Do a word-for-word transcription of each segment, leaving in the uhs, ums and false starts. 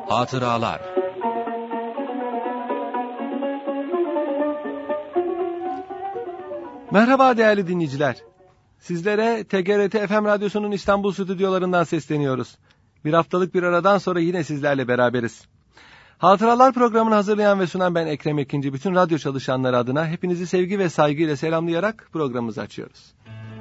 Hatıralar. Merhaba değerli dinleyiciler. Sizlere T G R T F M Radyosu'nun İstanbul stüdyolarından sesleniyoruz. Bir haftalık bir aradan sonra yine sizlerle beraberiz. Hatıralar programını hazırlayan ve sunan ben Ekrem Ekinci. Bütün radyo çalışanları adına hepinizi sevgi ve saygıyla selamlayarak programımızı açıyoruz.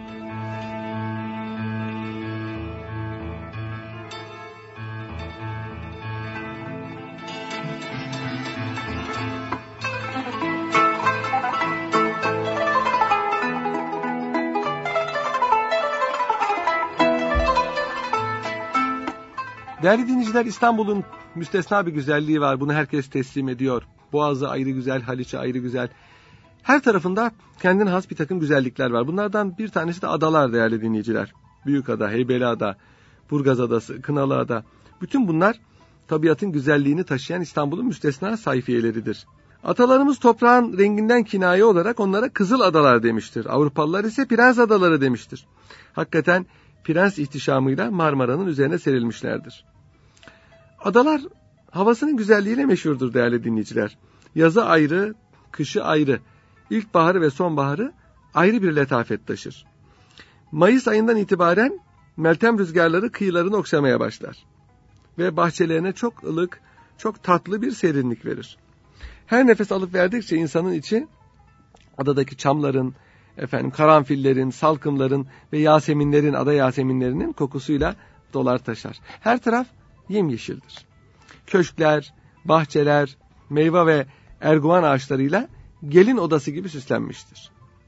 Değerli dinleyiciler, İstanbul'un müstesna bir güzelliği var. Bunu herkes teslim ediyor. Boğazı ayrı güzel, Haliç'i ayrı güzel. Her tarafında kendine has bir takım güzellikler var. Bunlardan bir tanesi de adalar değerli dinleyiciler. Büyükada, Heybeliada, Burgaz Adası, Kınalıada. Bütün bunlar tabiatın güzelliğini taşıyan İstanbul'un müstesna sayfiyeleridir. Atalarımız toprağın renginden kinaye olarak onlara Kızıl Adalar demiştir. Avrupalılar ise Prens Adaları demiştir. Hakikaten prens ihtişamıyla Marmara'nın üzerine serilmişlerdir. Adalar havasının güzelliğiyle meşhurdur değerli dinleyiciler. Yazı ayrı, kışı ayrı. İlkbaharı ve sonbaharı ayrı bir letafet taşır. Mayıs ayından itibaren Meltem rüzgarları kıyılarını okşamaya başlar. Ve bahçelerine çok ılık, çok tatlı bir serinlik verir. Her nefes alıp verdikçe insanın içi adadaki çamların, efendim karanfillerin, salkımların ve yaseminlerin, ada yaseminlerinin kokusuyla dolar taşar. Her taraf yemyeşildir. Köşkler, bahçeler, meyve ve erguvan ağaçlarıyla gelin odası gibi süslenmiştir.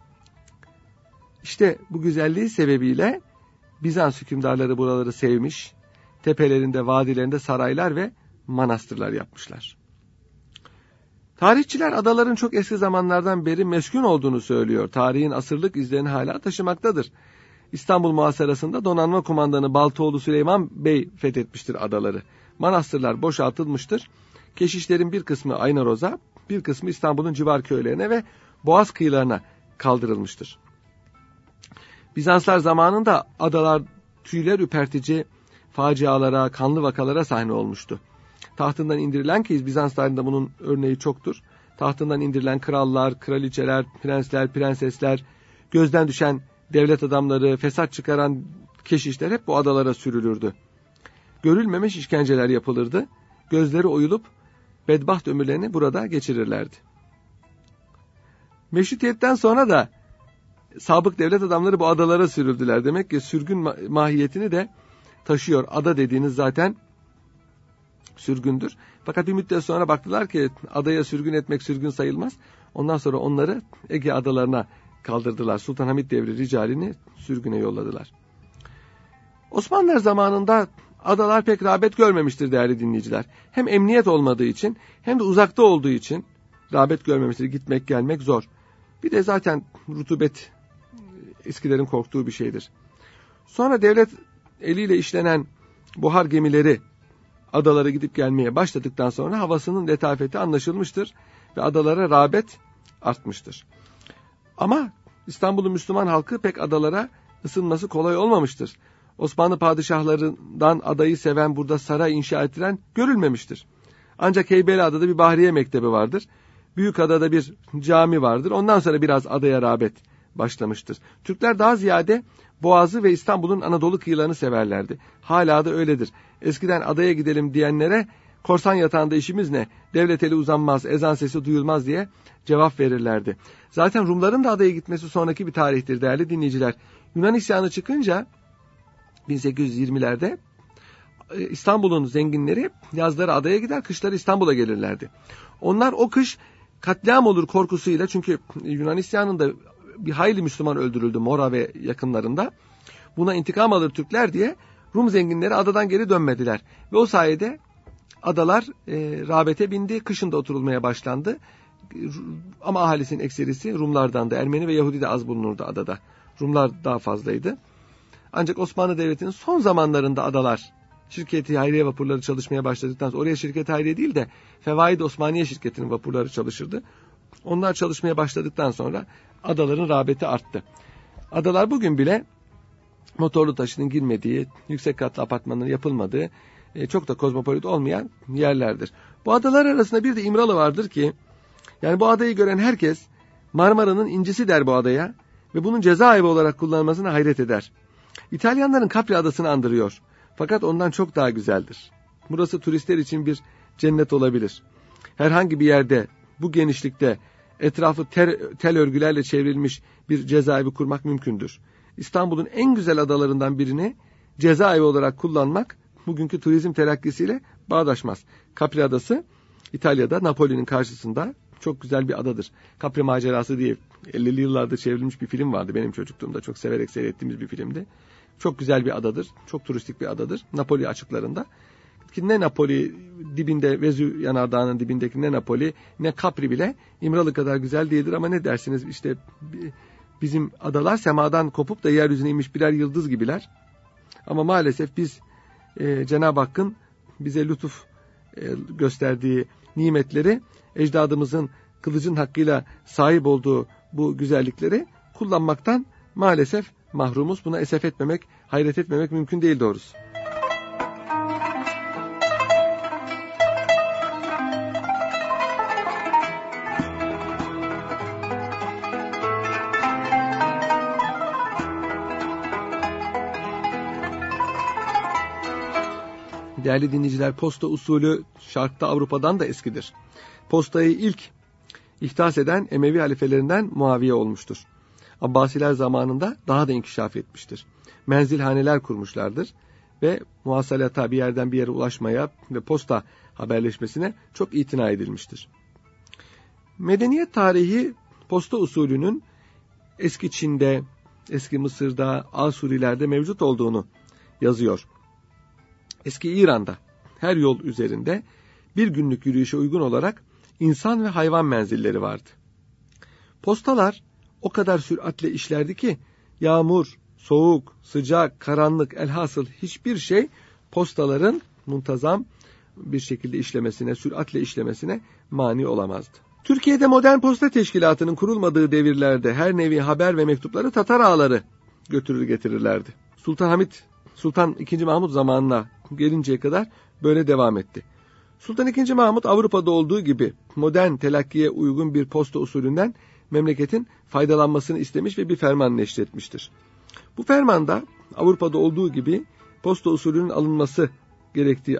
İşte bu güzelliği sebebiyle Bizans hükümdarları buraları sevmiş, tepelerinde, vadilerinde saraylar ve manastırlar yapmışlar. Tarihçiler adaların çok eski zamanlardan beri meskun olduğunu söylüyor. Tarihin asırlık izlerini hala taşımaktadır. İstanbul muhasarasında donanma kumandanı Baltoğlu Süleyman Bey fethetmiştir adaları. Manastırlar boşaltılmıştır. Keşişlerin bir kısmı Aynaroz'a, bir kısmı İstanbul'un civar köylerine ve Boğaz kıyılarına kaldırılmıştır. Bizanslar zamanında adalar tüyler ürpertici facialara, kanlı vakalara sahne olmuştu. Tahtından indirilen ki Bizans tarihinde bunun örneği çoktur. Tahtından indirilen krallar, kraliçeler, prensler, prensesler, gözden düşen devlet adamları, fesat çıkaran keşişler hep bu adalara sürülürdü. Görülmemiş işkenceler yapılırdı. Gözleri oyulup bedbaht ömürlerini burada geçirirlerdi. Meşrutiyetten sonra da sabık devlet adamları bu adalara sürüldüler. Demek ki sürgün mahiyetini de taşıyor. Ada dediğiniz zaten sürgündür. Fakat bir müddet sonra baktılar ki adaya sürgün etmek sürgün sayılmaz. Ondan sonra onları Ege adalarına kaldırdılar. Sultanahmet devri ricalini sürgüne yolladılar. Osmanlılar zamanında adalar pek rağbet görmemiştir değerli dinleyiciler. Hem emniyet olmadığı için hem de uzakta olduğu için rağbet görmemiştir. Gitmek gelmek zor. Bir de zaten rutubet eskilerin korktuğu bir şeydir. Sonra devlet eliyle işlenen buhar gemileri adalara gidip gelmeye başladıktan sonra havasının letafeti anlaşılmıştır ve adalara rağbet artmıştır. Ama İstanbul'un Müslüman halkı pek adalara ısınması kolay olmamıştır. Osmanlı padişahlarından adayı seven, burada saray inşa ettiren görülmemiştir. Ancak Heybeliada'da bir Bahriye Mektebi vardır. Büyükada'da bir cami vardır. Ondan sonra biraz adaya rağbet başlamıştır. Türkler daha ziyade Boğaz'ı ve İstanbul'un Anadolu kıyılarını severlerdi. Hala da öyledir. Eskiden adaya gidelim diyenlere korsan yatağında işimiz ne? Devlet eli uzanmaz, ezan sesi duyulmaz diye cevap verirlerdi. Zaten Rumların da adaya gitmesi sonraki bir tarihtir değerli dinleyiciler. Yunan isyanı çıkınca bin sekiz yüz yirmilerde İstanbul'un zenginleri yazları adaya gider, kışları İstanbul'a gelirlerdi. Onlar o kış katliam olur korkusuyla, çünkü Yunan isyanında bir hayli Müslüman öldürüldü Mora ve yakınlarında. Buna intikam alır Türkler diye Rum zenginleri adadan geri dönmediler. Ve o sayede adalar e, rağbete bindi, kışında oturulmaya başlandı. Ama ahalisinin ekserisi Rumlardan da, Ermeni ve Yahudi de az bulunurdu adada. Rumlar daha fazlaydı. Ancak Osmanlı Devleti'nin son zamanlarında adalar, şirketi hayriye vapurları çalışmaya başladıktan sonra, oraya şirket hayriye değil de Fevaid Osmaniye şirketinin vapurları çalışırdı. Onlar çalışmaya başladıktan sonra adaların rağbeti arttı. Adalar bugün bile motorlu taşının girmediği, yüksek katlı apartmanların yapılmadığı e, çok da kozmopolit olmayan yerlerdir. Bu adalar arasında bir de İmralı vardır ki, yani bu adayı gören herkes Marmara'nın incisi der bu adaya ve bunun cezaevi olarak kullanılmasına hayret eder. İtalyanların Capri adasını andırıyor. Fakat ondan çok daha güzeldir. Burası turistler için bir cennet olabilir. Herhangi bir yerde bu genişlikte etrafı ter, tel örgülerle çevrilmiş bir cezaevi kurmak mümkündür. İstanbul'un en güzel adalarından birini cezaevi olarak kullanmak bugünkü turizm terakkisiyle bağdaşmaz. Capri adası İtalya'da, Napoli'nin karşısında çok güzel bir adadır. Capri Macerası diye ellili yıllarda çevrilmiş bir film vardı benim çocukluğumda. Çok severek seyrettiğimiz bir filmdi. Çok güzel bir adadır. Çok turistik bir adadır. Napoli açıklarında. Ki ne Napoli dibinde, Vezüv yanardağının dibindeki ne Napoli ne Capri bile İmralı kadar güzel değildir ama ne dersiniz işte bizim adalar semadan kopup da yeryüzüne inmiş birer yıldız gibiler. Ama maalesef biz e, Cenab-ı Hakk'ın bize lütuf e, gösterdiği nimetleri, ecdadımızın kılıcın hakkıyla sahip olduğu bu güzellikleri kullanmaktan maalesef mahrumuz. Buna esef etmemek, hayret etmemek mümkün değil doğrusu. Değerli dinleyiciler, posta usulü Şark'ta Avrupa'dan da eskidir. Postayı ilk ihdas eden Emevi halifelerinden Muaviye olmuştur. Abbasiler zamanında daha da inkişaf etmiştir. Menzilhaneler kurmuşlardır ve muhasalata, bir yerden bir yere ulaşmaya ve posta haberleşmesine çok itina edilmiştir. Medeniyet tarihi posta usulünün eski Çin'de, eski Mısır'da, Asurilerde mevcut olduğunu yazıyor. Eski İran'da her yol üzerinde bir günlük yürüyüşe uygun olarak insan ve hayvan menzilleri vardı. Postalar o kadar süratle işlerdi ki yağmur, soğuk, sıcak, karanlık, elhasıl hiçbir şey postaların muntazam bir şekilde işlemesine, süratle işlemesine mani olamazdı. Türkiye'de modern posta teşkilatının kurulmadığı devirlerde her nevi haber ve mektupları Tatar ağaları götürür getirirlerdi. Sultan Hamit, Sultan ikinci. Mahmut zamanına gelinceye kadar böyle devam etti. Sultan ikinci. Mahmut Avrupa'da olduğu gibi modern telakkiye uygun bir posta usulünden memleketin faydalanmasını istemiş ve bir ferman neşretmiştir. Bu fermanda Avrupa'da olduğu gibi posta usulünün alınması gerektiği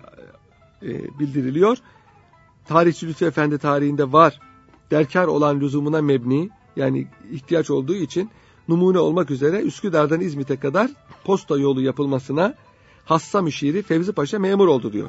e, bildiriliyor. Tarihçi Lütfü Efendi tarihinde var, derkar olan lüzumuna mebni, yani ihtiyaç olduğu için numune olmak üzere Üsküdar'dan İzmit'e kadar posta yolu yapılmasına hassa müşiri Fevzi Paşa memur oldu diyor.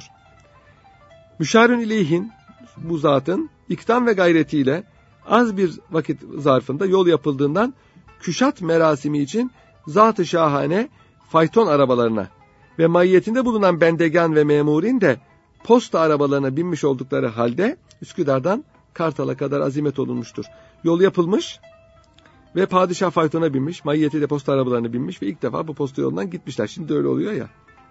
Müşarün ileyhin, bu zatın ikdam ve gayretiyle az bir vakit zarfında yol yapıldığından küşat merasimi için zat-ı şahane fayton arabalarına ve mahiyetinde bulunan bendegan ve memurin de posta arabalarına binmiş oldukları halde Üsküdar'dan Kartal'a kadar azimet olunmuştur. Yol yapılmış ve padişah faytona binmiş, mahiyeti de posta arabalarına binmiş ve ilk defa bu posta yolundan gitmişler. Şimdi de öyle oluyor ya.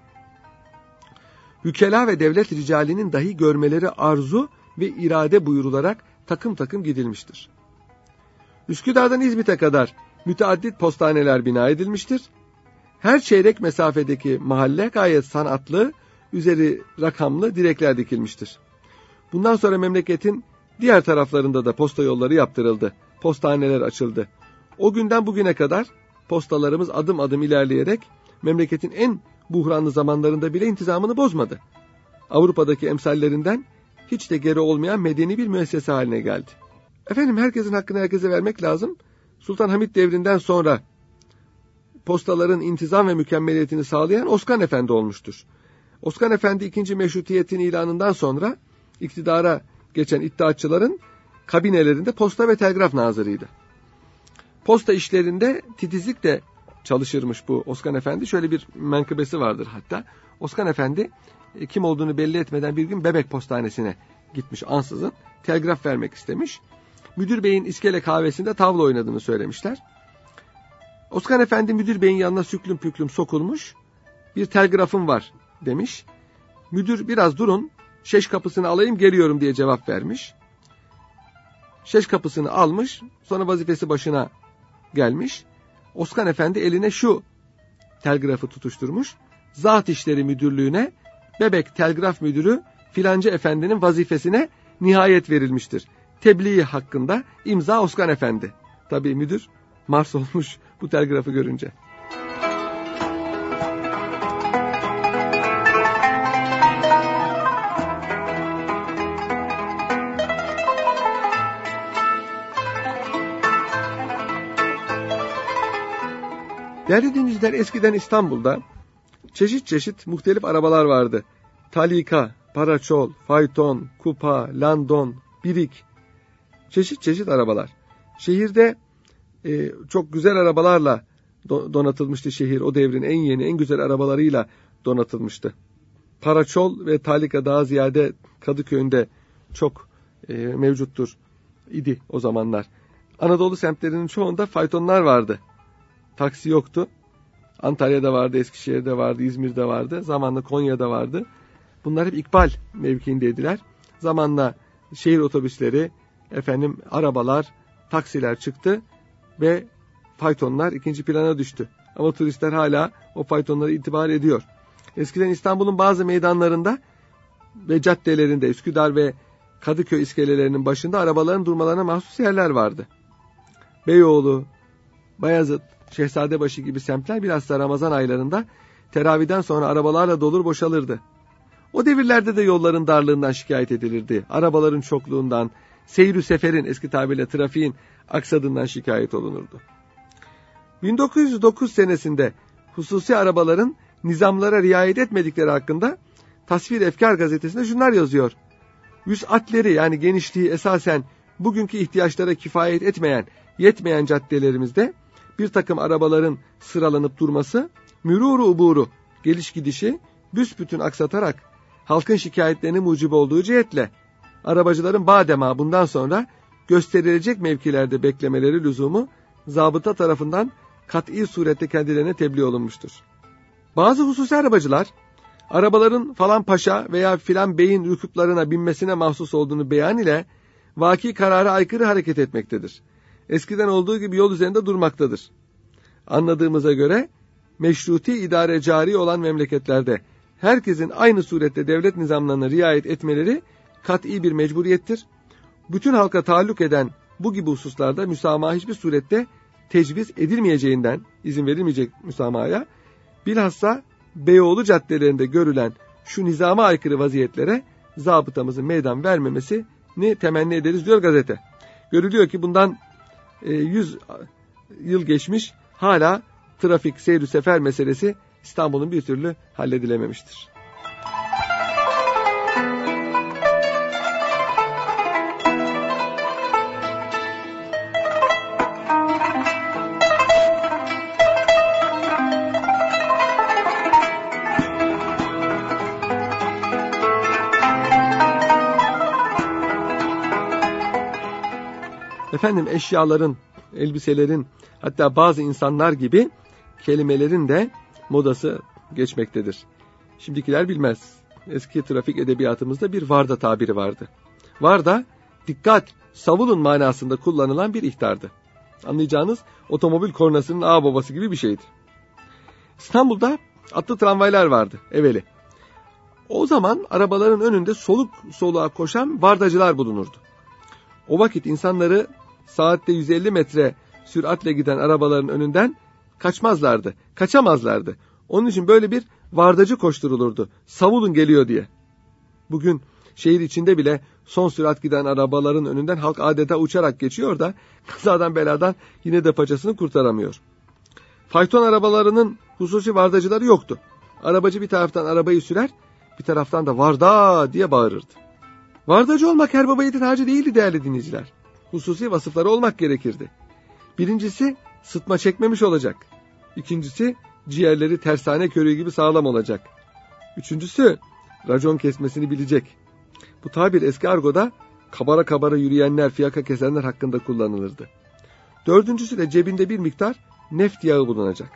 Vükela ve devlet ricalinin dahi görmeleri arzu ve irade buyurularak takım takım gidilmiştir. Üsküdar'dan İzmit'e kadar müteaddit postaneler bina edilmiştir. Her çeyrek mesafedeki mahalle gayet sanatlı, üzeri rakamlı direkler dikilmiştir. Bundan sonra memleketin diğer taraflarında da posta yolları yaptırıldı. Postaneler açıldı. O günden bugüne kadar postalarımız adım adım ilerleyerek memleketin en buhranlı zamanlarında bile intizamını bozmadı. Avrupa'daki emsallerinden hiç de geri olmayan medeni bir müessese haline geldi. Efendim, herkesin hakkını herkese vermek lazım. Sultan Hamit devrinden sonra postaların intizam ve mükemmeliyetini sağlayan Osman Efendi olmuştur. Osman Efendi ikinci meşrutiyetin ilanından sonra iktidara geçen iddiatçıların kabinelerinde posta ve telgraf nazırıydı. Posta işlerinde titizlikle çalışırmış bu Osman Efendi. Şöyle bir menkıbesi vardır hatta. Osman Efendi kim olduğunu belli etmeden bir gün Bebek Postanesi'ne gitmiş ansızın. Telgraf vermek istemiş. Müdür beyin iskele kahvesinde tavla oynadığını söylemişler. Osman Efendi müdür beyin yanına süklüm püklüm sokulmuş. Bir telgrafım var demiş. Müdür biraz durun, şeş kapısını alayım geliyorum diye cevap vermiş. Şeş kapısını almış, sonra vazifesi başına gelmiş. Osman Efendi eline şu telgrafı tutuşturmuş. Zat İşleri Müdürlüğü'ne Bebek Telgraf Müdürü filanca efendinin vazifesine nihayet verilmiştir. Tebliği hakkında imza Oskan Efendi. Tabii müdür Mars olmuş bu telgrafı görünce. Değerli dinleyiciler, eskiden İstanbul'da çeşit çeşit muhtelif arabalar vardı. Talika, paraçol, fayton, kupa, landon, birik. Çeşit çeşit arabalar. Şehirde e, çok güzel arabalarla do- donatılmıştı şehir. O devrin en yeni, en güzel arabalarıyla donatılmıştı. Paraçol ve talika daha ziyade Kadıköy'ünde çok e, mevcuttur idi o zamanlar. Anadolu semtlerinin çoğunda faytonlar vardı. Taksi yoktu. Antalya'da vardı, Eskişehir'de vardı, İzmir'de vardı. Zamanla Konya'da vardı. Bunlar hep ikbal mevkiindeydiler. Zamanla şehir otobüsleri, efendim arabalar, taksiler çıktı ve faytonlar ikinci plana düştü. Ama turistler hala o faytonlara itibar ediyor. Eskiden İstanbul'un bazı meydanlarında ve caddelerinde, Üsküdar ve Kadıköy iskelelerinin başında arabaların durmalarına mahsus yerler vardı. Beyoğlu, Bayazıt, Şehzadebaşı gibi semtler bilhassa Ramazan aylarında teravihden sonra arabalarla dolur boşalırdı. O devirlerde de yolların darlığından şikayet edilirdi. Arabaların çokluğundan, seyir-ü seferin, eski tabirle trafiğin aksadığından şikayet olunurdu. bin dokuz yüz dokuz senesinde hususi arabaların nizamlara riayet etmedikleri hakkında Tasvir Efkar gazetesinde şunlar yazıyor. Vüs'atleri, yani genişliği esasen bugünkü ihtiyaçlara kifayet etmeyen, yetmeyen caddelerimizde bir takım arabaların sıralanıp durması, mürûr-u uburu, geliş gidişi büsbütün aksatarak halkın şikayetlerine mucib olduğu cihetle arabacıların badema bundan sonra gösterilecek mevkilerde beklemeleri lüzumu zabıta tarafından kat'i surette kendilerine tebliğ olunmuştur. Bazı hususi arabacılar arabaların falan paşa veya filan beyin rükuplarına binmesine mahsus olduğunu beyan ile vaki karara aykırı hareket etmektedir. Eskiden olduğu gibi yol üzerinde durmaktadır. Anladığımıza göre meşruti idare cari olan memleketlerde herkesin aynı surette devlet nizamlarına riayet etmeleri kat'i bir mecburiyettir. Bütün halka taalluk eden bu gibi hususlarda müsamaha hiçbir surette tecviz edilmeyeceğinden, izin verilmeyecek müsamahaya, bilhassa Beyoğlu caddelerinde görülen şu nizama aykırı vaziyetlere zabıtamızın meydan vermemesini temenni ederiz diyor gazete. Görülüyor ki bundan yüz yıl geçmiş, hala trafik, seyir-ü sefer meselesi İstanbul'un bir türlü halledilememiştir. Efendim, eşyaların, elbiselerin, hatta bazı insanlar gibi kelimelerin de modası geçmektedir. Şimdikiler bilmez. Eski trafik edebiyatımızda bir varda tabiri vardı. Varda, dikkat, savunun manasında kullanılan bir ihtardı. Anlayacağınız otomobil kornasının ağababası gibi bir şeydi. İstanbul'da atlı tramvaylar vardı evveli. O zaman arabaların önünde soluk soluğa koşan vardacılar bulunurdu. O vakit insanları saatte yüz elli metre süratle giden arabaların önünden kaçmazlardı, kaçamazlardı. Onun için böyle bir vardacı koşturulurdu. Savulun geliyor diye. Bugün şehir içinde bile son sürat giden arabaların önünden halk adeta uçarak geçiyor da kazadan beladan yine de paçasını kurtaramıyor. Fayton arabalarının hususi vardacıları yoktu. Arabacı bir taraftan arabayı sürer, bir taraftan da varda diye bağırırdı. Vardacı olmak her baba yiğidin harcı değildi değerli dinleyiciler. Hususi vasıfları olmak gerekirdi. Birincisi sıtma çekmemiş olacak. İkincisi ciğerleri tersane körüğü gibi sağlam olacak. Üçüncüsü racon kesmesini bilecek. Bu tabir eski argoda kabara kabara yürüyenler, fiyaka kesenler hakkında kullanılırdı. Dördüncüsü de cebinde bir miktar neft yağı bulunacak.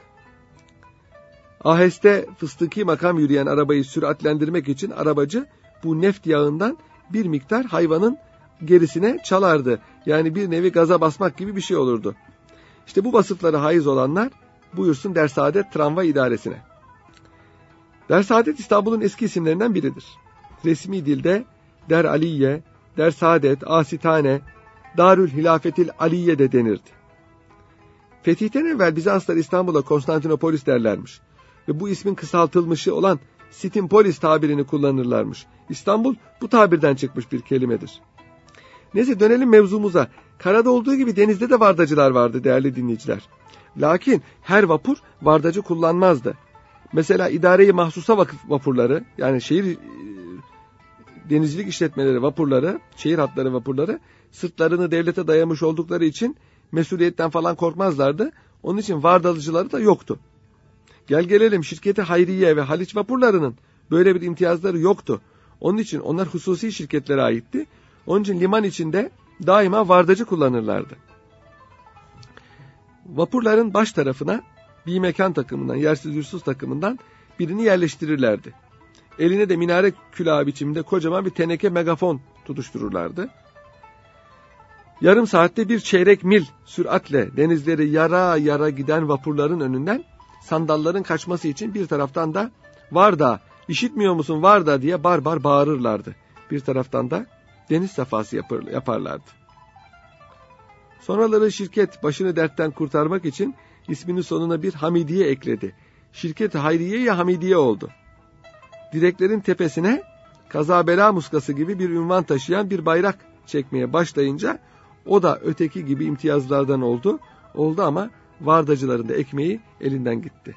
Aheste fıstıki makam yürüyen arabayı süratlendirmek için arabacı bu neft yağından bir miktar hayvanın gerisine çalardı. Yani bir nevi gaza basmak gibi bir şey olurdu. İşte bu vasıflara haiz olanlar buyursun Dersaadet Tramvay İdaresi'ne. Dersaadet İstanbul'un eski isimlerinden biridir. Resmi dilde Der Aliye, Der Saadet, Asitane, Darül Hilafetil Aliye de denirdi. Fetihten evvel Bizanslar İstanbul'a Konstantinopolis derlermiş ve bu ismin kısaltılmışı olan Sitimpolis tabirini kullanırlarmış. İstanbul bu tabirden çıkmış bir kelimedir. Neyse dönelim mevzumuza. Karada olduğu gibi denizde de vardacılar vardı değerli dinleyiciler. Lakin her vapur vardacı kullanmazdı. Mesela idare-i mahsusa vapurları, yani şehir denizcilik işletmeleri vapurları, şehir hatları vapurları sırtlarını devlete dayamış oldukları için mesuliyetten falan korkmazlardı. Onun için vardalıcıları da yoktu. Gel gelelim şirketi Hayriye ve Haliç vapurlarının böyle bir imtiyazları yoktu. Onun için onlar hususi şirketlere aitti. Onun için liman içinde daima vardacı kullanırlardı. Vapurların baş tarafına bir mekan takımından, yersiz yursuz takımından birini yerleştirirlerdi. Eline de minare külahı biçiminde kocaman bir teneke megafon tutuştururlardı. Yarım saatte bir çeyrek mil süratle denizleri yara yara giden vapurların önünden sandalların kaçması için bir taraftan da "Varda, işitmiyor musun Varda?" diye bar bar bağırırlardı. Bir taraftan da deniz safhası yaparlardı. Sonraları şirket başını dertten kurtarmak için isminin sonuna bir Hamidiye ekledi. Şirket Hayriye-i Hamidiye oldu. Direklerin tepesine kaza bela muskası gibi bir ünvan taşıyan bir bayrak çekmeye başlayınca o da öteki gibi imtiyazlardan oldu. Oldu ama vardacıların da ekmeği elinden gitti.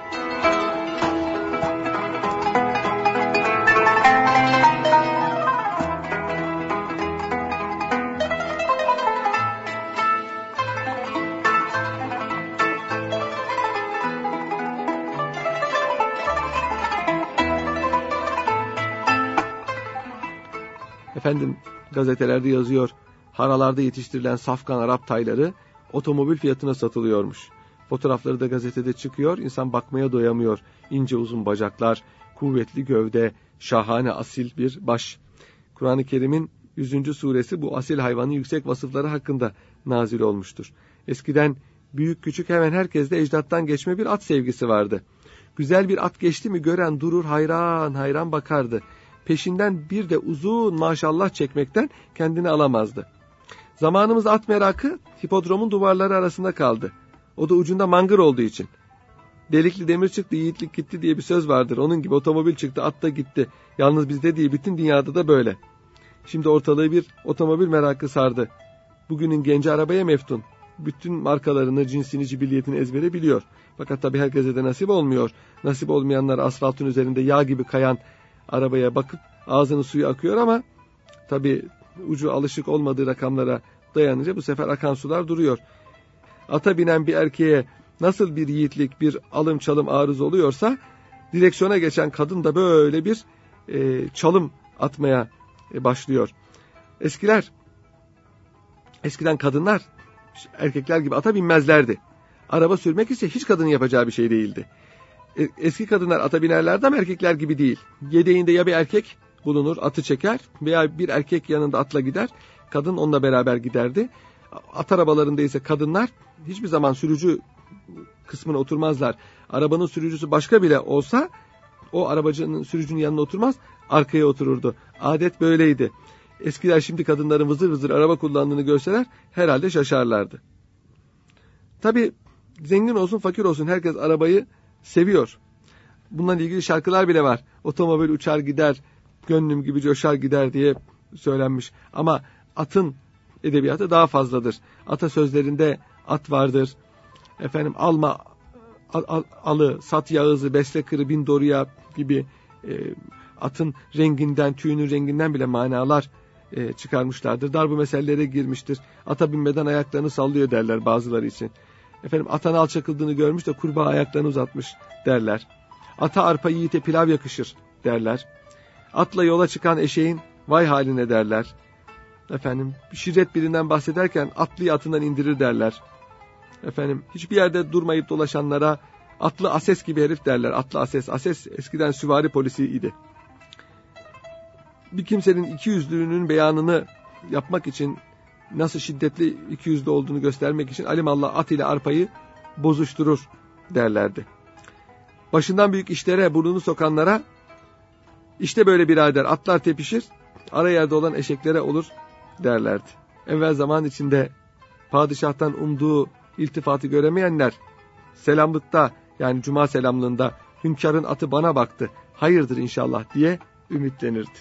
Efendim gazetelerde yazıyor, haralarda yetiştirilen safkan Arap tayları otomobil fiyatına satılıyormuş. Fotoğrafları da gazetede çıkıyor, insan bakmaya doyamıyor. İnce uzun bacaklar, kuvvetli gövde, şahane asil bir baş. Kur'an-ı Kerim'in yüzüncü suresi bu asil hayvanın yüksek vasıfları hakkında nazil olmuştur. Eskiden büyük küçük hemen herkeste ecdattan geçme bir at sevgisi vardı. Güzel bir at geçti mi gören durur hayran hayran bakardı. Peşinden bir de uzun maşallah çekmekten kendini alamazdı. Zamanımızda at merakı hipodromun duvarları arasında kaldı. O da ucunda mangır olduğu için. Delikli demir çıktı, yiğitlik gitti diye bir söz vardır. Onun gibi otomobil çıktı, at da gitti. Yalnız bizde değil, bütün dünyada da böyle. Şimdi ortalığı bir otomobil merakı sardı. Bugünün genci arabaya meftun. Bütün markalarını, cinsini, cibilliyetini ezbere biliyor. Fakat tabii herkese de nasip olmuyor. Nasip olmayanlar asfaltın üzerinde yağ gibi kayan arabaya bakıp ağzının suyu akıyor ama tabii ucu alışık olmadığı rakamlara dayanınca bu sefer akan sular duruyor. Ata binen bir erkeğe nasıl bir yiğitlik, bir alım çalım arız oluyorsa direksiyona geçen kadın da böyle bir e, çalım atmaya e, başlıyor. Eskiler, eskiden kadınlar erkekler gibi ata binmezlerdi. Araba sürmek ise hiç kadının yapacağı bir şey değildi. Eski kadınlar ata binerlerdi ama erkekler gibi değil. Yedeğinde ya bir erkek bulunur, atı çeker veya bir erkek yanında atla gider, kadın onunla beraber giderdi. At arabalarında ise kadınlar hiçbir zaman sürücü kısmına oturmazlar. Arabanın sürücüsü başka bile olsa o arabacının sürücünün yanına oturmaz, arkaya otururdu. Adet böyleydi. Eskiler şimdi kadınların vızır vızır araba kullandığını görseler herhalde şaşarlardı. Tabii zengin olsun fakir olsun herkes arabayı seviyor. Bununla ilgili şarkılar bile var. Otomobil uçar gider, gönlüm gibi coşar gider diye söylenmiş. Ama atın edebiyatı daha fazladır. Atasözlerinde at vardır. Efendim alma al, al, alı, sat yağızı, besle kırı bin doruya gibi e, atın renginden, tüyünün renginden bile manalar e, çıkarmışlardır. Darbu mesellere girmiştir. Ata binmeden ayaklarını sallıyor derler bazıları için. Efendim atan alçakıldığını görmüş de kurbağa ayaklarını uzatmış derler. Ata arpa yiğite pilav yakışır derler. Atla yola çıkan eşeğin vay haline derler. Efendim şirret birinden bahsederken atlıyı atından indirir derler. Efendim hiçbir yerde durmayıp dolaşanlara atlı ases gibi herif derler. Atlı ases. Ases eskiden süvari polisiydi. Bir kimsenin ikiyüzlülüğünün beyanını yapmak için, nasıl şiddetli ikiyüzlü olduğunu göstermek için alimallah at ile arpayı bozuşturur derlerdi. başından büyük işlere burnunu sokanlara işte böyle birader atlar tepişir, ara yerde olan eşeklere olur derlerdi. Evvel zaman içinde padişahtan umduğu iltifatı göremeyenler selamlıkta, yani cuma selamlığında hünkârın atı bana baktı, hayırdır inşallah diye ümitlenirdi.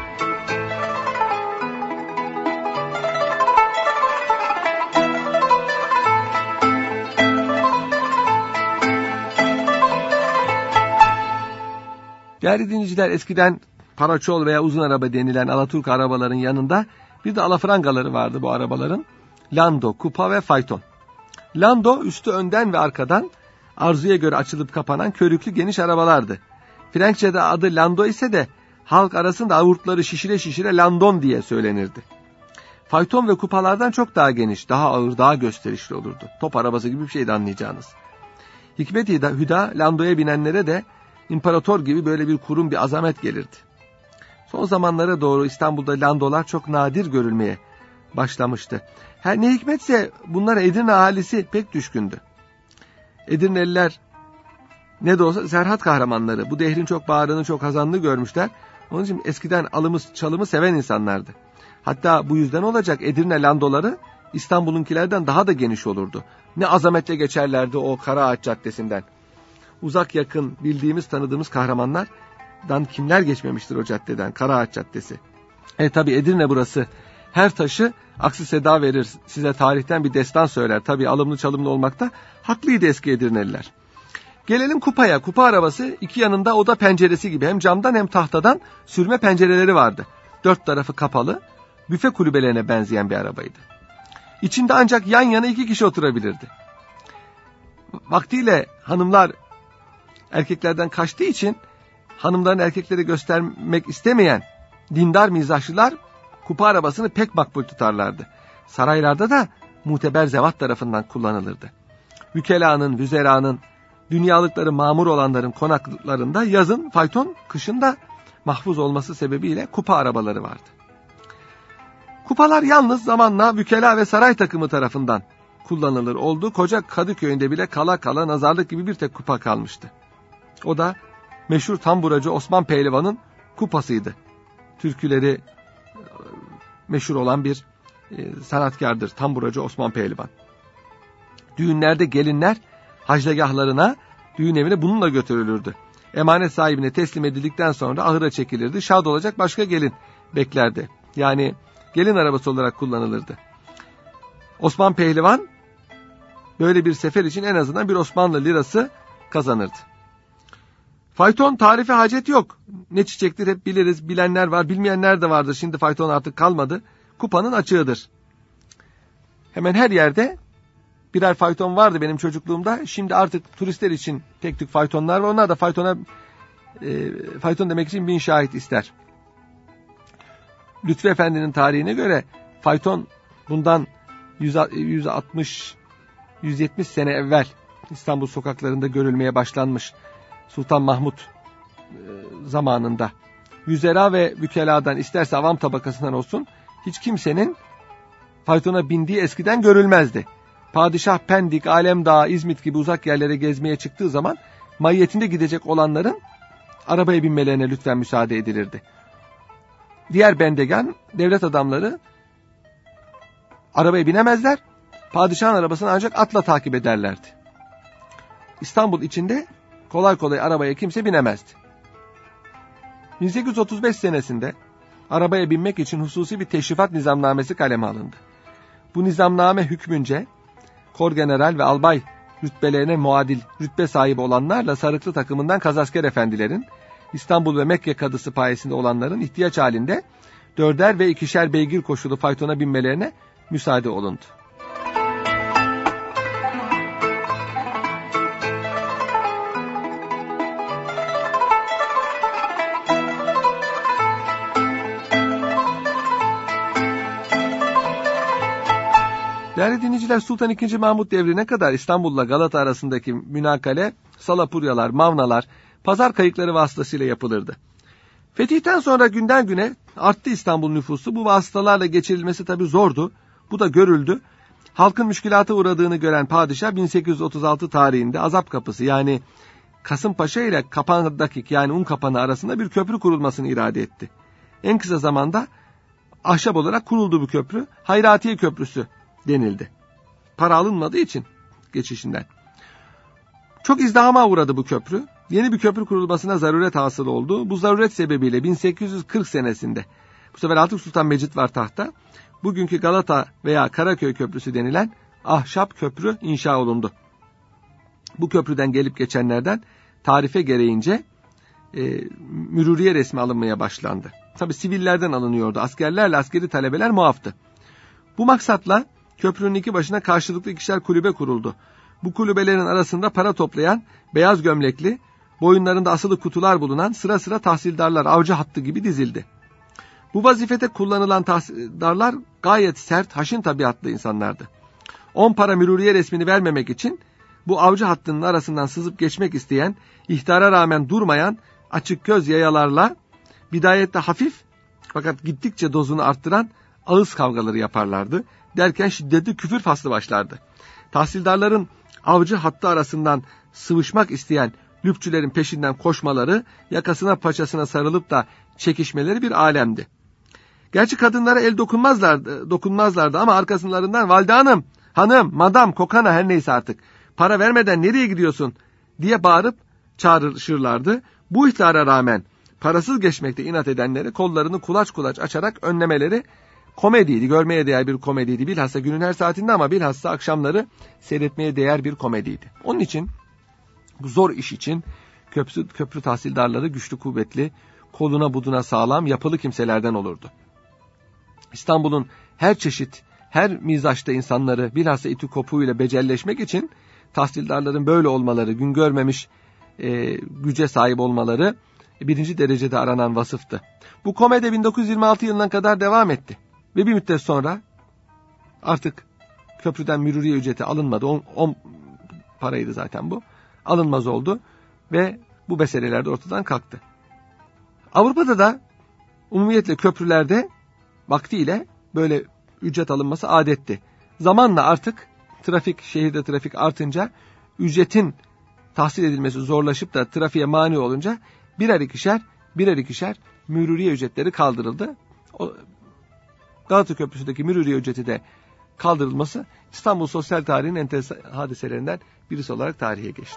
Değerli dinleyiciler, eskiden paraçol veya uzun araba denilen Alaturk arabaların yanında bir de alafrangaları vardı bu arabaların. Lando, kupa ve fayton. Lando üstü önden ve arkadan arzuya göre açılıp kapanan körüklü geniş arabalardı. Frenkçe'de adı Lando ise de halk arasında avurtları şişire şişire Landon diye söylenirdi. Fayton ve kupalardan çok daha geniş, daha ağır, daha gösterişli olurdu. Top arabası gibi bir şeydi anlayacağınız. Hikmet-i Hüda Lando'ya binenlere de imparator gibi böyle bir kurum, bir azamet gelirdi. Son zamanlara doğru İstanbul'da Landolar çok nadir görülmeye başlamıştı. Her ne hikmetse bunlara Edirne ahalisi pek düşkündü. Edirneliler ne de olsa Serhat kahramanları, bu dehrin çok bağrını, çok hazanını görmüşler. Onun için eskiden alımı çalımı seven insanlardı. Hatta bu yüzden olacak Edirne Landoları İstanbul'unkilerden daha da geniş olurdu. Ne azametle geçerlerdi o Karaağaç Caddesi'nden. Uzak yakın bildiğimiz, tanıdığımız kahramanlardan kimler geçmemiştir o caddeden, Karaağaç Caddesi. E tabi Edirne burası. Her taşı aksi seda verir, size tarihten bir destan söyler. Tabi alımlı çalımlı olmakta haklıydı eski Edirneliler. Gelelim kupaya. Kupa arabası iki yanında oda penceresi gibi hem camdan hem tahtadan sürme pencereleri vardı. Dört tarafı kapalı, büfe kulübelerine benzeyen bir arabaydı. İçinde ancak yan yana iki kişi oturabilirdi. Vaktiyle hanımlar erkeklerden kaçtığı için hanımların erkekleri göstermek istemeyen dindar mizahçılar kupa arabasını pek makbul tutarlardı. Saraylarda da muteber zevat tarafından kullanılırdı. Vükelanın, vüzeranın, dünyalıkları mamur olanların konaklarında yazın fayton, kışın da mahfuz olması sebebiyle kupa arabaları vardı. Kupalar yalnız zamanla vükela ve saray takımı tarafından kullanılır oldu. Koca Kadıköy'ünde bile kala kala nazarlık gibi bir tek kupa kalmıştı. O da meşhur tamburacı Osman Pehlivan'ın kupasıydı. Türküleri meşhur olan bir sanatkardır tamburacı Osman Pehlivan. Düğünlerde gelinler haclegahlarına, düğün evine bununla götürülürdü. Emanet sahibine teslim edildikten sonra ahıra çekilirdi. Şad olacak başka gelin beklerdi. Yani gelin arabası olarak kullanılırdı. Osman Pehlivan böyle bir sefer için en azından bir Osmanlı lirası kazanırdı. Fayton tarife hacet yok. Ne çiçektir hep biliriz. Bilenler var, bilmeyenler de vardır. Şimdi fayton artık kalmadı. Kupanın açığıdır. Hemen her yerde birer fayton vardı benim çocukluğumda. Şimdi artık turistler için tek tük faytonlar var. Onlar da faytona e, fayton demek için bin şahit ister. Lütfü Efendi'nin tarihine göre fayton bundan yüz altmış yüz yetmiş sene evvel İstanbul sokaklarında görülmeye başlanmış. Sultan Mahmut zamanında yüzera ve vükeladan, isterse avam tabakasından olsun, hiç kimsenin faytona bindiği eskiden görülmezdi. Padişah Pendik, Alemdağ, İzmit gibi uzak yerlere gezmeye çıktığı zaman mahiyetinde gidecek olanların arabaya binmelerine lütfen müsaade edilirdi. Diğer bendegan, devlet adamları arabaya binemezler, padişahın arabasını ancak atla takip ederlerdi. İstanbul içinde kolay kolay arabaya kimse binemezdi. bin sekiz yüz otuz beş senesinde arabaya binmek için hususi bir teşrifat nizamnamesi kaleme alındı. Bu nizamname hükmünce korgeneral ve albay rütbelerine muadil rütbe sahibi olanlarla Sarıklı takımından kazasker efendilerin, İstanbul ve Mekke kadısı payesinde olanların ihtiyaç halinde dörder ve ikişer beygir koşulu faytona binmelerine müsaade olundu. Değerli dinleyiciler, Sultan ikinci. Mahmut devrine kadar İstanbul'la Galata arasındaki münakale, salapuryalar, mavnalar, pazar kayıkları vasıtasıyla yapılırdı. Fetihten sonra günden güne arttı İstanbul nüfusu. Bu vasıtalarla geçirilmesi tabii zordu. Bu da görüldü. Halkın müşkülata uğradığını gören padişah bin sekiz yüz otuz altı tarihinde Azap Kapısı, yani Kasımpaşa ile Kapandakik yani Unkapanı arasında bir köprü kurulmasını irade etti. En kısa zamanda ahşap olarak kuruldu bu köprü. Hayratiye Köprüsü denildi. Para alınmadığı için geçişinden. Çok izdihama uğradı bu köprü. Yeni bir köprü kurulmasına zaruret hasıl oldu. Bu zaruret sebebiyle bin sekiz yüz kırk senesinde, bu sefer Altın Sultan Mecit var tahta, bugünkü Galata veya Karaköy Köprüsü denilen ahşap köprü inşa olundu. Bu köprüden gelip geçenlerden tarife gereğince e, müruriye resmi alınmaya başlandı. Tabi sivillerden alınıyordu. Askerlerle askeri talebeler muaftı. Bu maksatla köprünün iki başına karşılıklı ikişer kulübe kuruldu. Bu kulübelerin arasında para toplayan, beyaz gömlekli, boyunlarında asılı kutular bulunan sıra sıra tahsildarlar avcı hattı gibi dizildi. Bu vazifete kullanılan tahsildarlar gayet sert, haşin tabiatlı insanlardı. On para müruriye resmini vermemek için bu avcı hattının arasından sızıp geçmek isteyen, ihtara rağmen durmayan açık göz yayalarla bidayette hafif fakat gittikçe dozunu arttıran ağız kavgaları yaparlardı. Derken şiddetli küfür faslı başlardı. Tahsildarların avcı hattı arasından sıvışmak isteyen lüpçülerin peşinden koşmaları, yakasına paçasına sarılıp da çekişmeleri bir alemdi. Gerçi kadınlara el dokunmazlardı, dokunmazlardı ama arkasınlarından valide hanım, hanım, madam, kokana her neyse artık para vermeden nereye gidiyorsun diye bağırıp çağrışırlardı. Bu ihtara rağmen parasız geçmekte inat edenleri kollarını kulaç kulaç açarak önlemeleri komediydi, görmeye değer bir komediydi. Bilhassa günün her saatinde ama bilhassa akşamları seyretmeye değer bir komediydi. Onun için bu zor iş için köprü, köprü tahsildarları güçlü kuvvetli, koluna buduna sağlam, yapılı kimselerden olurdu. İstanbul'un her çeşit, her mizaçta insanları bilhassa iti kopuğuyla becelleşmek için tahsildarların böyle olmaları, gün görmemiş e, güce sahip olmaları birinci derecede aranan vasıftı. Bu komedi bin dokuz yüz yirmi altı yılına kadar devam etti. Ve bir müddet sonra artık köprüden müruriye ücreti alınmadı. on paraydı zaten bu. Alınmaz oldu ve bu meseleler de ortadan kalktı. Avrupa'da da umumiyetle köprülerde vaktiyle böyle ücret alınması adetti. Zamanla artık trafik, şehirde trafik artınca ücretin tahsil edilmesi zorlaşıp da trafiğe mani olunca birer ikişer, birer ikişer müruriye ücretleri kaldırıldı. O, Galata Köprüsü'ndeki müruriye ücreti de kaldırılması İstanbul sosyal tarihinin enteresan hadiselerinden birisi olarak tarihe geçti.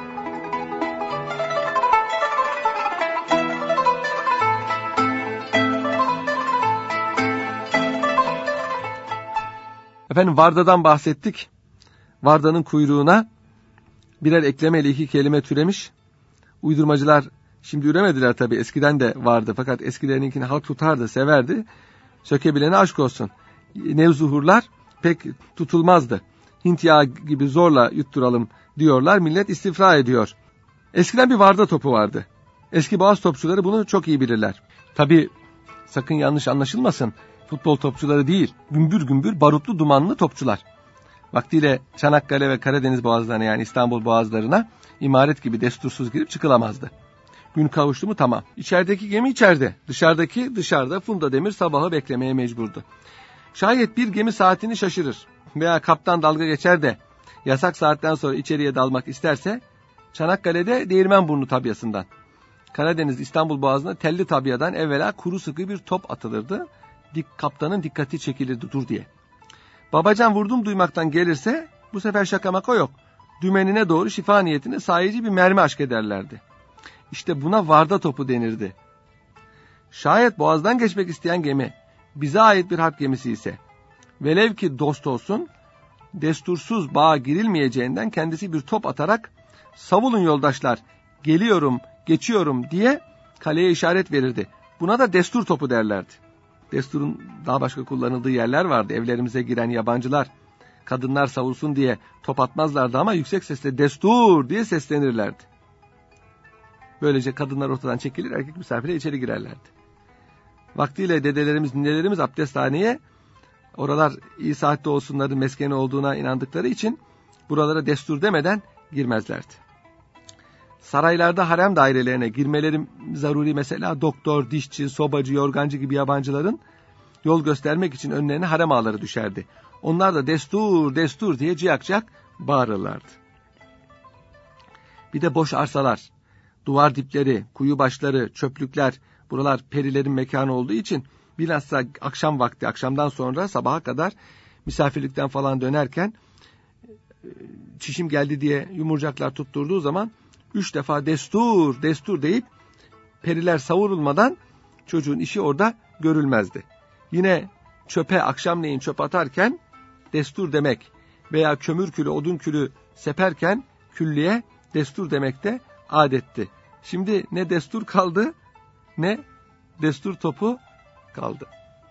Efendim Varda'dan bahsettik. Varda'nın kuyruğuna birer eklemeyle iki kelime türemiş. Uydurmacılar şimdi üremediler tabii. Eskiden de vardı fakat eskilerinkini halk tutardı, severdi. Sökebilene aşk olsun. Nevzuhurlar pek tutulmazdı. Hint yağı gibi zorla yutturalım diyorlar. Millet istifra ediyor. Eskiden bir Varda topu vardı. Eski Boğaz topçuları bunu çok iyi bilirler. Tabii sakın yanlış anlaşılmasın. Futbol topçuları değil. Gümbür gümbür barutlu dumanlı topçular. Vaktiyle Çanakkale ve Karadeniz boğazlarına yani İstanbul boğazlarına imaret gibi destursuz girip çıkılamazdı. Gün kavuştu mu tamam. İçerideki gemi içeride. Dışarıdaki dışarıda Funda Demir sabahı beklemeye mecburdu. Şayet bir gemi saatini şaşırır veya kaptan dalga geçer de yasak saatten sonra içeriye dalmak isterse Çanakkale'de Değirmenburnu tabyasından, Karadeniz İstanbul boğazına Telli tabyadan evvela kuru sıkı bir top atılırdı. Dik, kaptanın dikkati çekilirdi dur diye. Babacan vurdum duymaktan gelirse bu sefer şaka maka yok. Dümenine doğru şifa niyetine sahici bir mermi aşk ederlerdi. İşte buna Varda topu denirdi. Şayet boğazdan geçmek isteyen gemi bize ait bir harp gemisi ise velev ki dost olsun destursuz bağa girilmeyeceğinden kendisi bir top atarak savulun yoldaşlar geliyorum geçiyorum diye kaleye işaret verirdi. Buna da destur topu derlerdi. Desturun daha başka kullanıldığı yerler vardı. Evlerimize giren yabancılar kadınlar savulsun diye top atmazlardı ama yüksek sesle destur diye seslenirlerdi. Böylece kadınlar ortadan çekilir, erkek misafirler içeri girerlerdi. Vaktiyle dedelerimiz, ninelerimiz abdesthaneye, oralar iyi saatte olsunların meskeni olduğuna inandıkları için buralara destur demeden girmezlerdi. Saraylarda harem dairelerine girmeleri zaruri, mesela doktor, dişçi, sobacı, yorgancı gibi yabancıların yol göstermek için önlerine harem ağaları düşerdi. Onlar da destur, destur diye ciyak ciyak bağırırlardı. Bir de boş arsalar, duvar dipleri, kuyu başları, çöplükler, buralar perilerin mekanı olduğu için bilhassa akşam vakti, akşamdan sonra sabaha kadar misafirlikten falan dönerken çişim geldi diye yumurcaklar tutturduğu zaman üç defa destur, destur deyip periler savurulmadan çocuğun işi orada görülmezdi. Yine çöpe akşamleyin çöp atarken destur demek veya kömür külü, odun külü seperken külliye destur demek de adetti. Şimdi ne destur kaldı ne destur topu kaldı.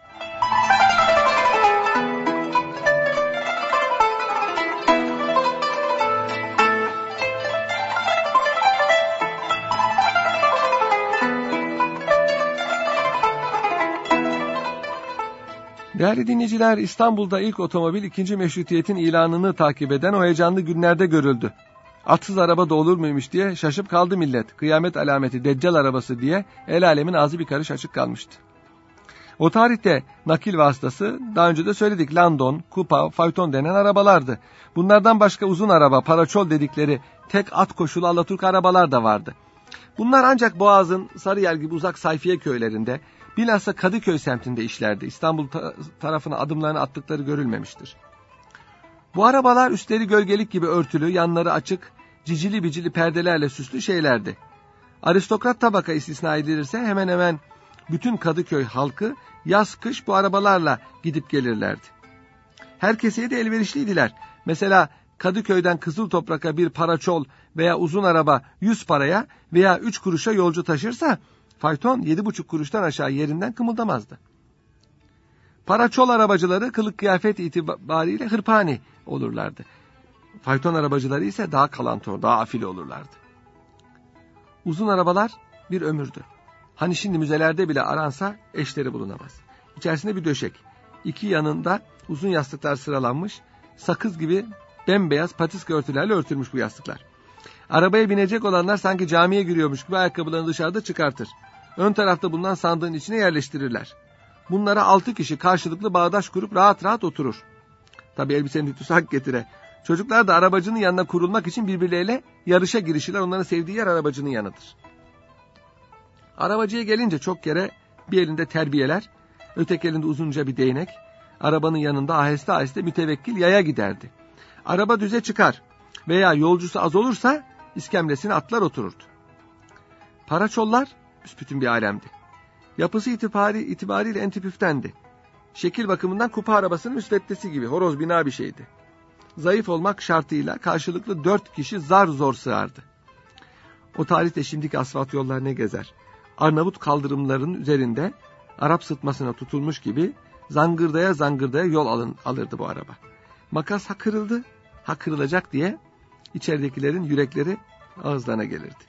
Değerli dinleyiciler, İstanbul'da ilk otomobil ikinci meşrutiyetin ilanını takip eden o heyecanlı günlerde görüldü. Atsız araba da olur muymuş diye şaşıp kaldı millet. Kıyamet alameti Deccal arabası diye el alemin ağzı bir karış açık kalmıştı. O tarihte nakil vasıtası daha önce de söyledik Landon, Kupa, fayton denen arabalardı. Bunlardan başka uzun araba, paraçol dedikleri tek at koşulu Alaturka arabalar da vardı. Bunlar ancak Boğaz'ın Sarıyer gibi uzak sayfiye köylerinde, bilhassa Kadıköy semtinde işlerdi. İstanbul ta- tarafına adımlarını attıkları görülmemiştir. Bu arabalar üstleri gölgelik gibi örtülü, yanları açık, cicili bicili perdelerle süslü şeylerdi. Aristokrat tabaka istisna edilirse hemen hemen bütün Kadıköy halkı yaz kış bu arabalarla gidip gelirlerdi. Herkese de elverişliydiler. Mesela Kadıköy'den Kızıltoprak'a bir paraçol veya uzun araba yüz paraya veya üç kuruşa yolcu taşırsa fayton yedi buçuk kuruştan aşağı yerinden kımıldamazdı. Paraçol arabacıları kılık kıyafet itibariyle hırpani olurlardı. Fayton arabacıları ise daha kalantor, daha afili olurlardı. Uzun arabalar bir ömürdü. Hani şimdi müzelerde bile aransa eşleri bulunamaz. İçerisinde bir döşek, iki yanında uzun yastıklar sıralanmış, sakız gibi bembeyaz patiska örtülerle örtülmüş bu yastıklar. Arabaya binecek olanlar sanki camiye giriyormuş gibi ayakkabılarını dışarıda çıkartır. Ön tarafta bulunan sandığın içine yerleştirirler. Bunlara altı kişi karşılıklı bağdaş kurup rahat rahat oturur. Tabii elbisenin ütüsü hak getire. Çocuklar da arabacının yanına kurulmak için birbirleriyle yarışa girişirler. Onların sevdiği yer arabacının yanıdır. Arabacıya gelince çok kere bir elinde terbiyeler, öteki elinde uzunca bir değnek, arabanın yanında aheste aheste mütevekkil yaya giderdi. Araba düze çıkar veya yolcusu az olursa iskemlesine atlar otururdu. Paraçollar büsbütün bir alemdi. Yapısı itibari, itibariyle entipüftendi. Şekil bakımından kupa arabasının müsveddesi gibi horoz bina bir şeydi. Zayıf olmak şartıyla karşılıklı dört kişi zar zor sığardı. O tarihte şimdiki asfalt yollar ne gezer? Arnavut kaldırımlarının üzerinde Arap sıtmasına tutulmuş gibi zangırdaya zangırdaya yol alın, alırdı bu araba. Makas ha kırıldı, ha kırılacak diye içeridekilerin yürekleri ağızlarına gelirdi.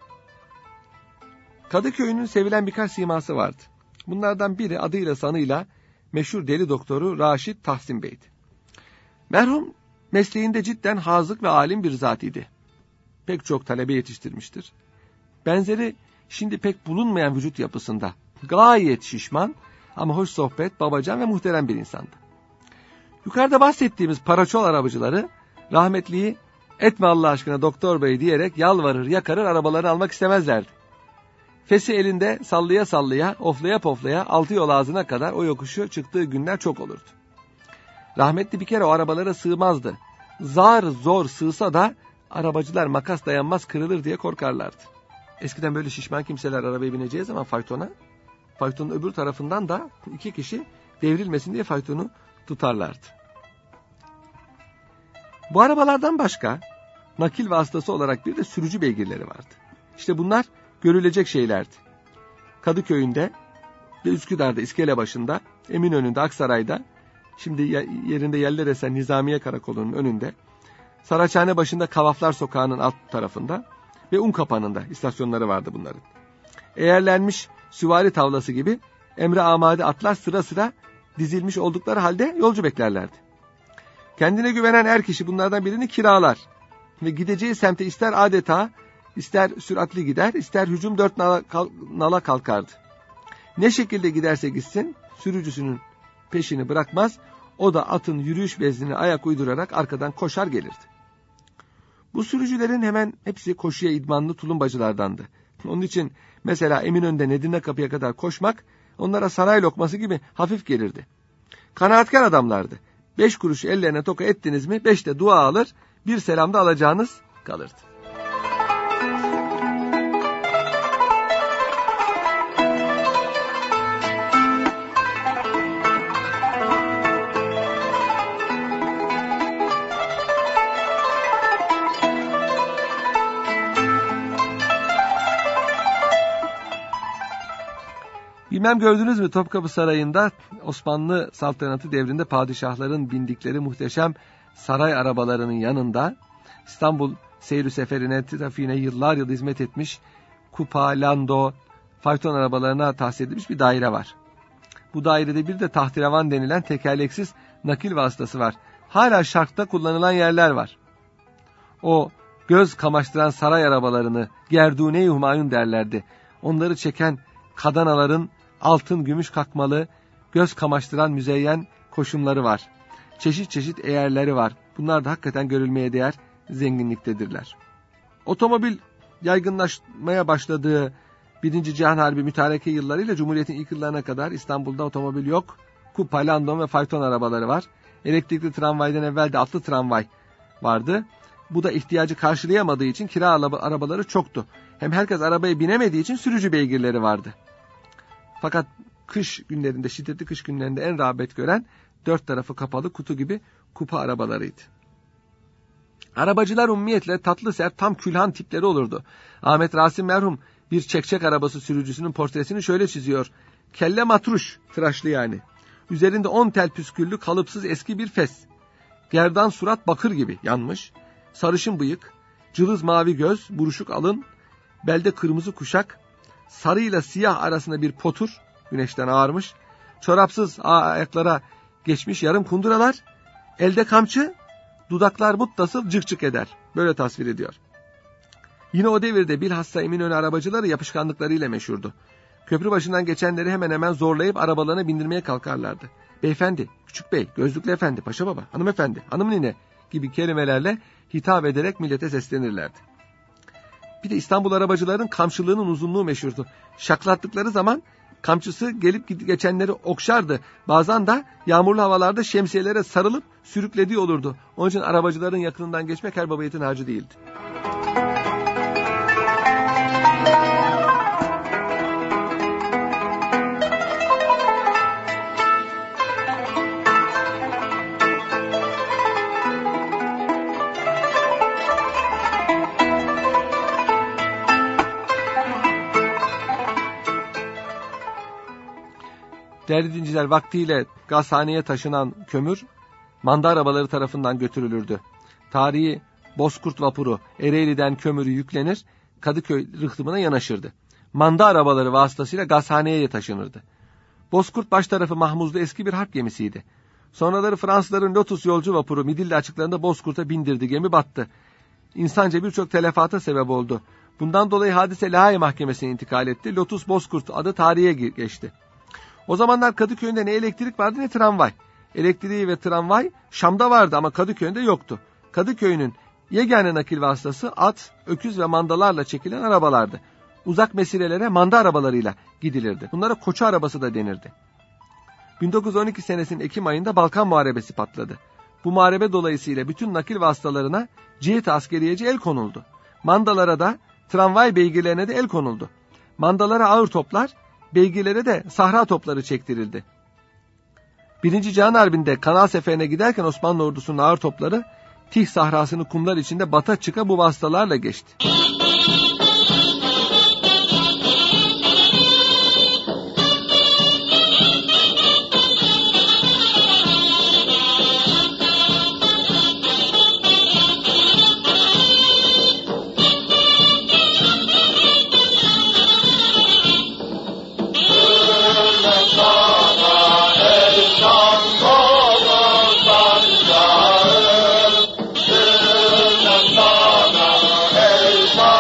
Kadıköy'ün sevilen birkaç siması vardı. Bunlardan biri adıyla sanıyla meşhur deli doktoru Raşit Tahsin Bey'di. Merhum mesleğinde cidden hazık ve alim bir zat idi. Pek çok talebe yetiştirmiştir. Benzeri şimdi pek bulunmayan vücut yapısında gayet şişman ama hoş sohbet, babacan ve muhterem bir insandı. Yukarıda bahsettiğimiz paraçol arabacıları rahmetliyi etme Allah aşkına doktor bey diyerek yalvarır yakarır arabalarını almak istemezlerdi. Fesi elinde sallaya sallaya, oflaya poflaya altı yol ağzına kadar o yokuşu çıktığı günler çok olurdu. Rahmetli bir kere o arabalara sığmazdı. Zar zor sığsa da arabacılar makas dayanmaz kırılır diye korkarlardı. Eskiden böyle şişman kimseler arabaya bineceği zaman faytona, faytonun öbür tarafından da iki kişi devrilmesin diye faytonu tutarlardı. Bu arabalardan başka nakil vasıtası olarak bir de sürücü beygirleri vardı. İşte bunlar görülecek şeylerdi. Kadıköy'ünde ve Üsküdar'da, İskelebaşı'nda, Eminönü'nde, Aksaray'da, şimdi yerinde Yelleresen Nizamiye Karakolu'nun önünde, Saraçhane başında Kavaflar Sokağı'nın alt tarafında ve Unkapanı'nda istasyonları vardı bunların. Eğerlenmiş süvari tavlası gibi emre amade atlar sıra sıra dizilmiş oldukları halde yolcu beklerlerdi. Kendine güvenen er kişi bunlardan birini kiralar ve gideceği semte ister adeta, ister süratli gider, ister hücum dört nala, kal, nala kalkardı. Ne şekilde giderse gitsin, sürücüsünün peşini bırakmaz, o da atın yürüyüş veznine ayak uydurarak arkadan koşar gelirdi. Bu sürücülerin hemen hepsi koşuya idmanlı tulumbacılardandı. Onun için mesela Eminönü'nde Nedirne Kapı'ya kadar koşmak onlara saray lokması gibi hafif gelirdi. Kanaatkar adamlardı. Beş kuruş ellerine toka ettiniz mi beş de dua alır, bir selamda alacağınız kalırdı. Bilmem gördünüz mü, Topkapı Sarayı'nda Osmanlı saltanatı devrinde padişahların bindikleri muhteşem saray arabalarının yanında İstanbul seyir seferine, trafiğine yıllar yıl hizmet etmiş kupa, lando, fayton arabalarına tahsis edilmiş bir daire var. Bu dairede bir de tahterevan denilen tekerleksiz nakil vasıtası var. Hala Şark'ta kullanılan yerler var. O göz kamaştıran saray arabalarını Gerdune-i Humayun derlerdi. Onları çeken kadanaların altın gümüş kakmalı, göz kamaştıran müzeyyen koşumları var. Çeşit çeşit eğerleri var. Bunlar da hakikaten görülmeye değer zenginliktedirler. Otomobil yaygınlaşmaya başladığı Birinci Cihan Harbi mütareke yıllarıyla Cumhuriyet'in ilk yıllarına kadar İstanbul'da otomobil yok. Kupa, landon ve fayton arabaları var. Elektrikli tramvaydan evvel de atlı tramvay vardı. Bu da ihtiyacı karşılayamadığı için kira arabaları çoktu. Hem herkes arabaya binemediği için sürücü beygirleri vardı. Fakat kış günlerinde, şiddetli kış günlerinde en rağbet gören dört tarafı kapalı kutu gibi kupa arabalarıydı. Arabacılar umumiyetle tatlı sert tam külhan tipleri olurdu. Ahmet Rasim merhum bir çekçek arabası sürücüsünün portresini şöyle çiziyor. Kelle matruş, tıraşlı yani. Üzerinde on tel püsküllü kalıpsız eski bir fes. Gerdan surat bakır gibi yanmış. Sarışın bıyık, cılız mavi göz, buruşuk alın, belde kırmızı kuşak, sarıyla siyah arasında bir potur, güneşten ağarmış, çorapsız ayaklara geçmiş yarım kunduralar, elde kamçı, dudaklar muttasıl cık cık eder. Böyle tasvir ediyor. Yine o devirde bilhassa Eminönü arabacıları yapışkanlıklarıyla meşhurdu. Köprü başından geçenleri hemen hemen zorlayıp arabalarına bindirmeye kalkarlardı. Beyefendi, küçük bey, gözlüklü efendi, paşa baba, hanımefendi, hanım nine gibi kelimelerle hitap ederek millete seslenirlerdi. Bir de İstanbul arabacıların kamçılığının uzunluğu meşhurdu. Şaklattıkları zaman kamçısı gelip geçenleri okşardı. Bazen de yağmurlu havalarda şemsiyelere sarılıp sürüklediği olurdu. Onun için arabacıların yakınından geçmek her baba yiğidin harcı değildi. Değerli dinciler, vaktiyle gazhaneye taşınan kömür manda arabaları tarafından götürülürdü. Tarihi Bozkurt vapuru Ereğli'den kömürü yüklenir, Kadıköy rıhtımına yanaşırdı. Manda arabaları vasıtasıyla gazhaneye taşınırdı. Bozkurt baş tarafı mahmuzlu eski bir harp gemisiydi. Sonraları Fransızların Lotus yolcu vapuru Midilli açıklarında Bozkurt'a bindirdi, gemi battı. İnsanca birçok telefata sebep oldu. Bundan dolayı hadise Lahey Mahkemesi'ne intikal etti. Lotus Bozkurt adı tarihe geçti. O zamanlar Kadıköy'ünde ne elektrik vardı ne tramvay. Elektriği ve tramvay Şam'da vardı ama Kadıköy'ünde yoktu. Kadıköy'ünün yegane nakil vasıtası at, öküz ve mandalarla çekilen arabalardı. Uzak mesirelere manda arabalarıyla gidilirdi. Bunlara koçu arabası da denirdi. bin dokuz yüz on iki senesinin Ekim ayında Balkan Muharebesi patladı. Bu muharebe dolayısıyla bütün nakil vasıtalarına cihet-i askeriyeci el konuldu. Mandalara da, tramvay beygirlerine de el konuldu. Mandalara ağır toplar, beygirlere de sahra topları çektirildi. Birinci Cihan Harbi'nde Kanal Seferi'ne giderken Osmanlı ordusunun ağır topları Tih sahrasını kumlar içinde bata çıka bu vasıtalarla geçti. Sana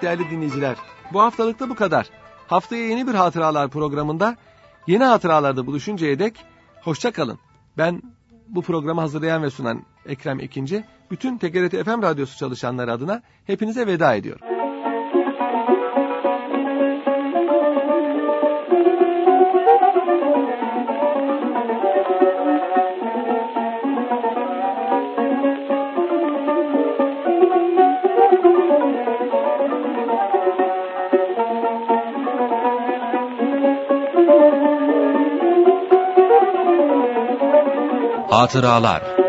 Evet değerli dinleyiciler, bu haftalıkta bu kadar. Haftaya yeni bir hatıralar programında yeni hatıralarda buluşuncaya dek hoşça kalın. Ben bu programı hazırlayan ve sunan Ekrem Ekinci, bütün T G R T F M radyosu çalışanları adına hepinize veda ediyorum. Hatıralar